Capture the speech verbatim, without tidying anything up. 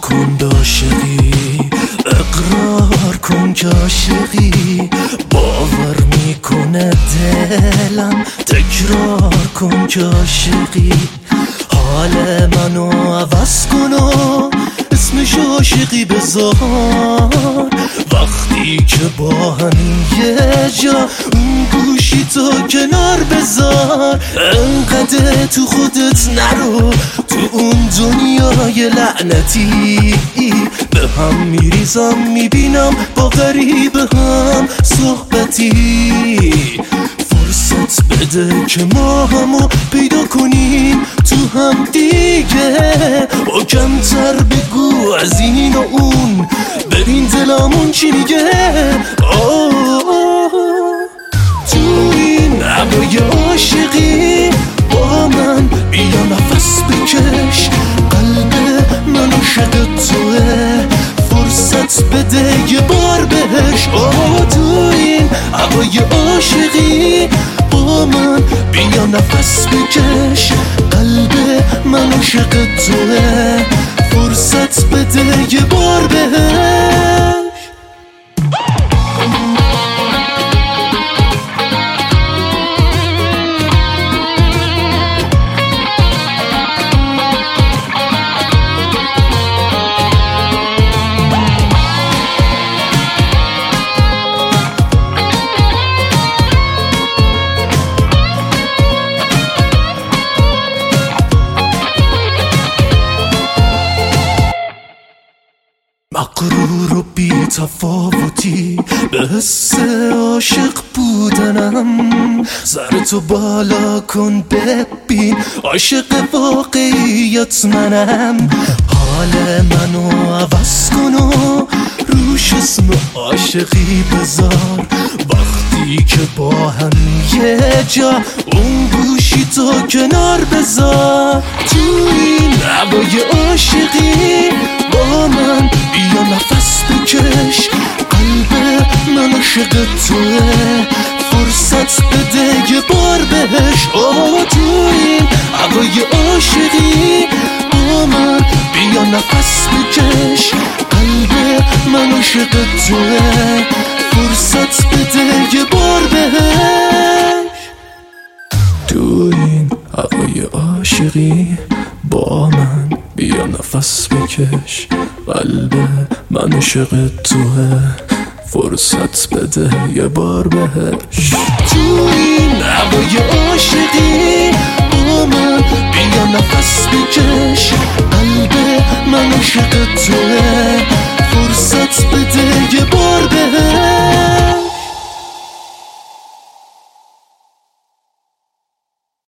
کن به عاشقی، اقرار کن که عاشقی، باور میکنه دلم، تکرار کن که عاشقی، حال منو عوض کن و اسمش عاشقی بذار. وقتی که با همین یه جا اون گوشی تو کنار بذار، انقدر تو خودت نرو، تو اون دنیای لعنتی به هم میریزم، میبینم با غریبه هم صحبتی. فرصت بده که ما همو پیدا کنیم تو هم دیگه، با کمتر بگو از این و اون، ببین دلمون چی میگه. تو این هوای عاشقی با من بیا نفس بکش، قلب من عاشق توه، فرصت بده یه بار بهش. تو این هوای عاشقی با من بیا نفس بکش، قلب من عاشق توه، فرصت بده یه بار بهش. مغرور و بی تفاوتی به حس عاشق بودنم، سر تو بالا کن ببین عاشق واقعیت منم، حال منو عوض کن و روش اسم عاشقی بذار. وقتی که با هم یه جا اون گوشی تو کنار بذار، تو این هوای عاشقی با من بیا نفس بکش، قلب من عاشق توه، فرصت بده یه بار بهش. تو این هوای عاشقی با من بیا نفس بکش، قلب من عاشق توه، فرصت بده یه بار بهش. تو این هوای عاشقی با من بیا نفس بکش، قلب من عاشق توه، فرصت بده یه بار بهش. تو این هوای عاشقی با من بیا نفس بکش، قلب من عاشق توه، فرصت بده یه بار بهش.